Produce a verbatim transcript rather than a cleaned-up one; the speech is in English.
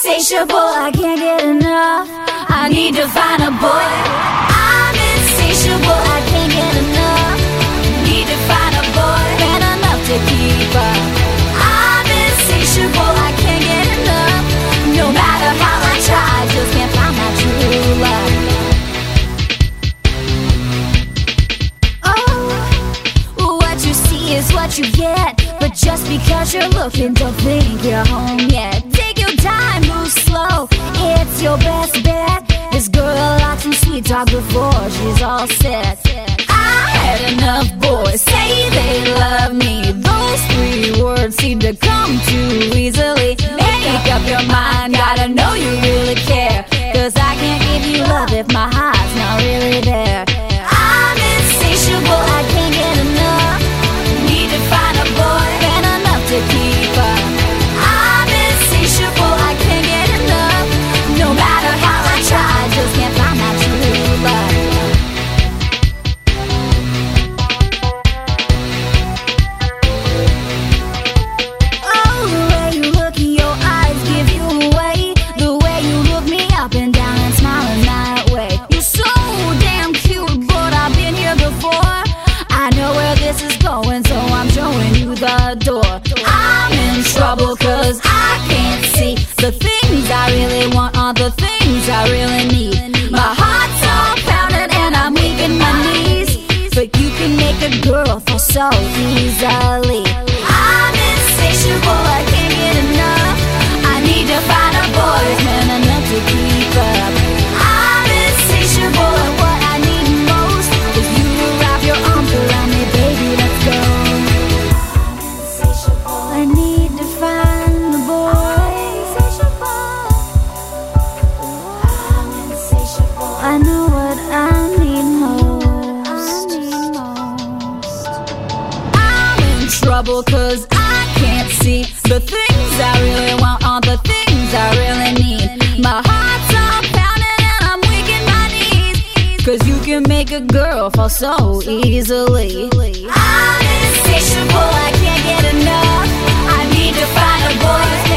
insatiable, I can't get enough. I need to find a boy. I'm insatiable, I can't get enough. Need to find a boy, man enough to keep up. I'm insatiable, I can't get enough. No matter how I try, I just can't find my true love. Oh, what you see is what you get. But just because you're looking, don't think you're home yet. Take your time, move slow, it's your best bet. This girl likes some sweet talk before she's all set. I had enough boys say they love me. Those three words seem to come too easily. Make up your mind, gotta know you really care. Cause I can't give you love if my heart's not really there. I'm insatiable, I can't get enough. Need to find a boy, man enough to keep up. I'm insatiable, I can't get enough. No matter how I try, I just can't find my true love. Oh, the way you look in your eyes give you away. The way you look me up and down and smiling that way. You're so damn cute, but I've been here before. I know where this is going, so I'm showing you the door. I'm in trouble cause I can't see the things I really want are the things I really need. My heart's all pounding and I'm weak in my knees. But you can make a girl fall so easily. I'm insatiable, I can't get enough. I need to find a boy, man enough to keep up. I'm insatiable and what I need most is you to wrap your arms around me, baby, let's go. I need to find the boy. I know what I need most. I'm in trouble cause I can't see the things I really want are the things I really need. My heart's all pounding and I'm weak in my knees. Cause you can make a girl fall so easily. I'm insatiable, I can't get enough. I need to find a boy.